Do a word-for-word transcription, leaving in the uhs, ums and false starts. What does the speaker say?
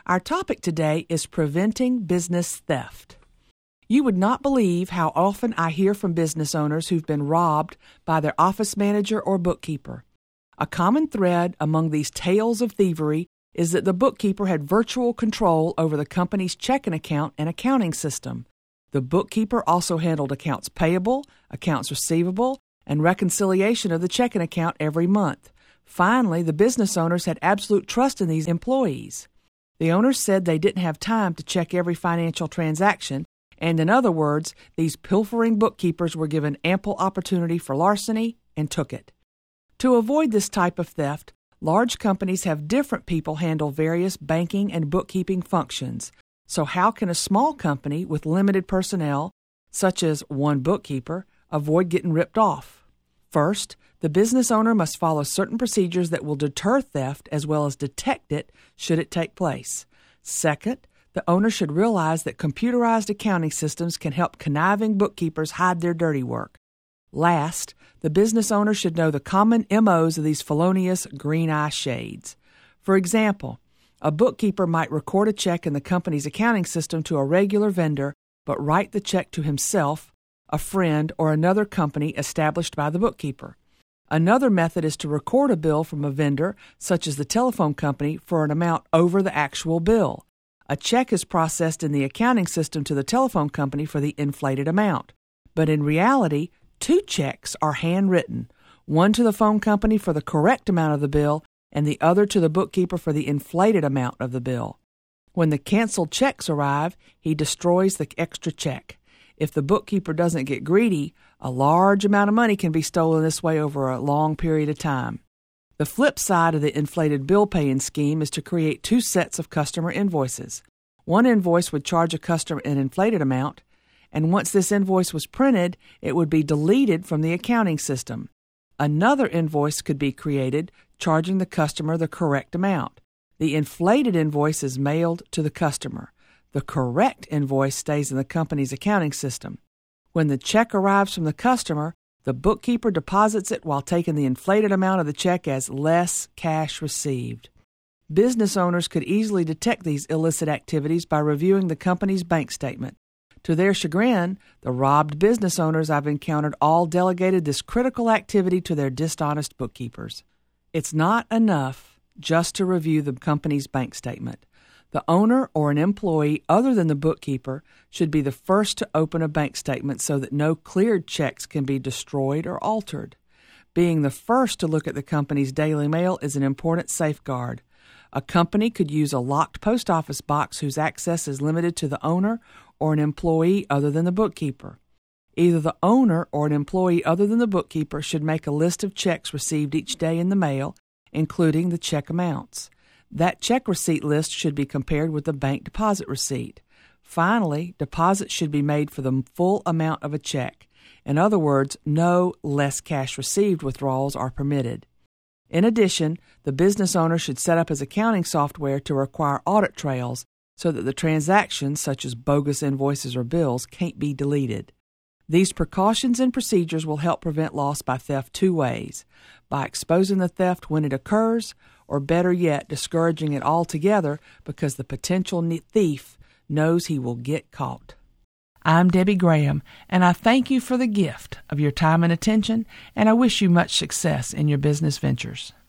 Our topic today is preventing business theft. You would not believe how often I hear from business owners who've been robbed by their office manager or bookkeeper. A common thread among these tales of thievery is that the bookkeeper had virtual control over the company's checking account and accounting system. The bookkeeper also handled accounts payable, accounts receivable, and reconciliation of the checking account every month. Finally, the business owners had absolute trust in these employees. The owners said they didn't have time to check every financial transaction, and in other words, these pilfering bookkeepers were given ample opportunity for larceny and took it. To avoid this type of theft, large companies have different people handle various banking and bookkeeping functions. So how can a small company with limited personnel, such as one bookkeeper, avoid getting ripped off? First, the business owner must follow certain procedures that will deter theft as well as detect it should it take place. Second, the owner should realize that computerized accounting systems can help conniving bookkeepers hide their dirty work. Last, the business owner should know the common M Os of these felonious green eye shades. For example, a bookkeeper might record a check in the company's accounting system to a regular vendor, but write the check to himself, a friend, or another company established by the bookkeeper. Another method is to record a bill from a vendor, such as the telephone company, for an amount over the actual bill. A check is processed in the accounting system to the telephone company for the inflated amount. But in reality, two checks are handwritten, one to the phone company for the correct amount of the bill and the other to the bookkeeper for the inflated amount of the bill. When the canceled checks arrive, he destroys the extra check. If the bookkeeper doesn't get greedy, a large amount of money can be stolen this way over a long period of time. The flip side of the inflated bill paying scheme is to create two sets of customer invoices. One invoice would charge a customer an inflated amount, and once this invoice was printed, it would be deleted from the accounting system. Another invoice could be created, charging the customer the correct amount. The inflated invoice is mailed to the customer. The correct invoice stays in the company's accounting system. When the check arrives from the customer, the bookkeeper deposits it while taking the inflated amount of the check as less cash received. Business owners could easily detect these illicit activities by reviewing the company's bank statement. To their chagrin, the robbed business owners I've encountered all delegated this critical activity to their dishonest bookkeepers. It's not enough just to review the company's bank statement. The owner or an employee other than the bookkeeper should be the first to open a bank statement so that no cleared checks can be destroyed or altered. Being the first to look at the company's daily mail is an important safeguard. A company could use a locked post office box whose access is limited to the owner or an employee other than the bookkeeper. Either the owner or an employee other than the bookkeeper should make a list of checks received each day in the mail, including the check amounts. That check receipt list should be compared with the bank deposit receipt. Finally, deposits should be made for the full amount of a check. In other words, no less cash received withdrawals are permitted. In addition, the business owner should set up his accounting software to require audit trails so that the transactions, such as bogus invoices or bills, can't be deleted. These precautions and procedures will help prevent loss by theft two ways: by exposing the theft when it occurs, or better yet, discouraging it altogether because the potential thief knows he will get caught. I'm Debbie Graham, and I thank you for the gift of your time and attention, and I wish you much success in your business ventures.